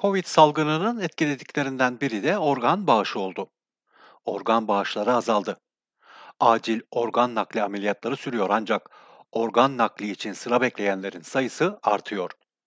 Covid salgınının etkilediklerinden biri de organ bağışı oldu. Organ bağışları azaldı. Acil organ nakli ameliyatları sürüyor ancak organ nakli için sıra bekleyenlerin sayısı artıyor.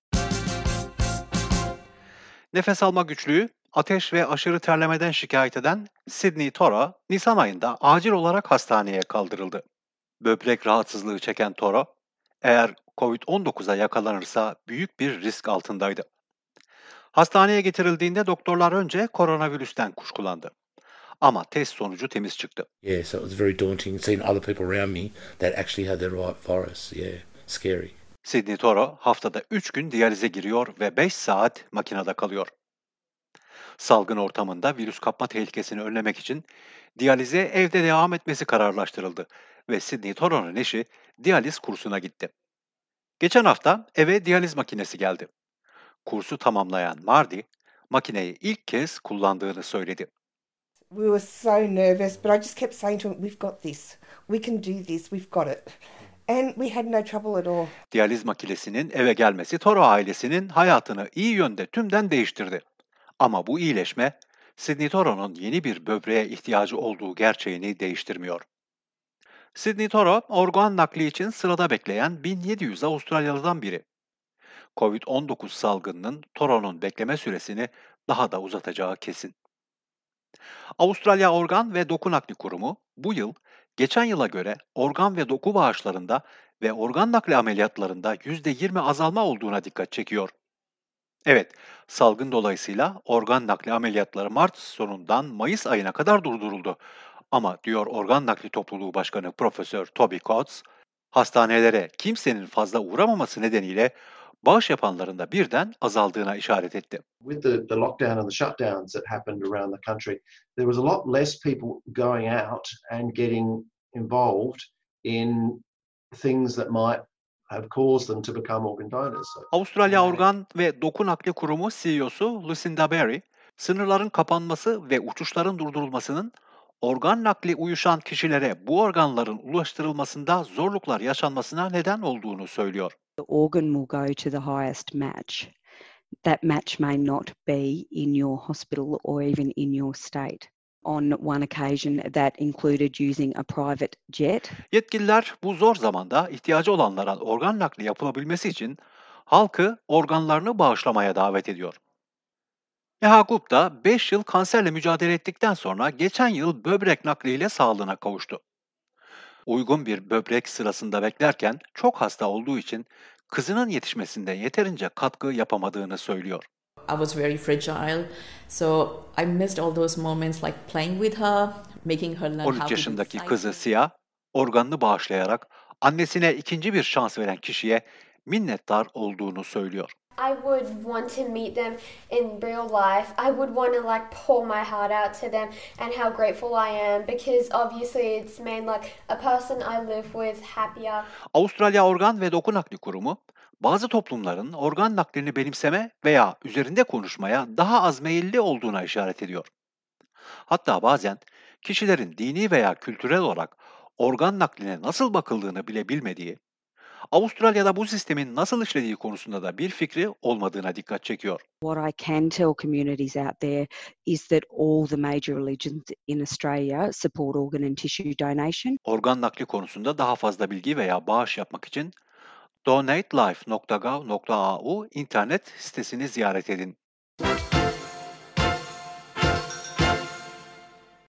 Nefes alma güçlüğü, ateş ve aşırı terlemeden şikayet eden Sydney Toro, Nisan ayında acil olarak hastaneye kaldırıldı. Böbrek rahatsızlığı çeken Toro, eğer Covid-19'a yakalanırsa büyük bir risk altındaydı. Hastaneye getirildiğinde doktorlar önce koronavirüsten kuşkulandı. Ama test sonucu temiz çıktı. Yeah, so it was very daunting seeing other people around me that actually had the right virus. Yeah, scary. Sydney Toro haftada 3 gün diyalize giriyor ve 5 saat makinede kalıyor. Salgın ortamında virüs kapma tehlikesini önlemek için diyalize evde devam etmesi kararlaştırıldı ve Sydney Toro'nun eşi diyaliz kursuna gitti. Geçen hafta eve diyaliz makinesi geldi. Kursu tamamlayan Mardi, makineyi ilk kez kullandığını söyledi. We were so nervous, but I just kept saying to him, "We've got this. We can do this. We've got it." And we had no trouble at all. Diyaliz makinesinin eve gelmesi Toro ailesinin hayatını iyi yönde tümden değiştirdi. Ama bu iyileşme, Sydney Toro'nun yeni bir böbreğe ihtiyacı olduğu gerçeğini değiştirmiyor. Sydney Toro, organ nakli için sırada bekleyen 1700 Avustralyalı'dan biri. Covid-19 salgınının Toro'nun bekleme süresini daha da uzatacağı kesin. Avustralya Organ ve Doku Nakli Kurumu bu yıl geçen yıla göre organ ve doku bağışlarında ve organ nakli ameliyatlarında %20 azalma olduğuna dikkat çekiyor. Evet, salgın dolayısıyla organ nakli ameliyatları Mart sonundan Mayıs ayına kadar durduruldu. Ama diyor Organ Nakli Topluluğu Başkanı Profesör Toby Coates, hastanelere kimsenin fazla uğramaması nedeniyle bağış yapanların da birden azaldığına işaret etti. With the lockdown and the shutdowns that happened around the country, there was a lot less people going out and getting involved in things that might have caused them to become organ donors. So Avustralya Organ ve Doku Nakli Kurumu CEO'su Lucinda Berry, sınırların kapanması ve uçuşların durdurulmasının organ nakli uyuşan kişilere bu organların ulaştırılmasında zorluklar yaşanmasına neden olduğunu söylüyor. The organ will go to the highest match. That match may not be in your hospital or even in your state. On one occasion, that included using a private jet. Yetkililer bu zor zamanda ihtiyacı olanlara organ nakli yapılabilmesi için halkı organlarını bağışlamaya davet ediyor. Neha Gupta 5 yıl kanserle mücadele ettikten sonra geçen yıl böbrek nakliyle sağlığına kavuştu. Uygun bir böbrek sırasında beklerken çok hasta olduğu için kızının yetişmesinde yeterince katkı yapamadığını söylüyor. I was very fragile, so I missed all those moments like playing with her, making her learn how 13 to do yaşındaki kızı cycling. Sia, organını bağışlayarak annesine ikinci bir şans veren kişiye minnettar olduğunu söylüyor. I would want to meet them in real life. I would want to like pour my heart out to them and how grateful I am because obviously it's made like a person I live with happier. Avustralya Organ ve Doku Nakli Kurumu, bazı toplumların organ naklini benimseme veya üzerinde konuşmaya daha az meyilli olduğuna işaret ediyor. Hatta bazen kişilerin dini veya kültürel olarak organ nakline nasıl bakıldığını bile bilmediği, Avustralya'da bu sistemin nasıl işlediği konusunda da bir fikri olmadığına dikkat çekiyor. What I can tell communities out there is that all the major religions in Australia support organ and tissue donation. Organ nakli konusunda daha fazla bilgi veya bağış yapmak için donatelife.gov.au internet sitesini ziyaret edin.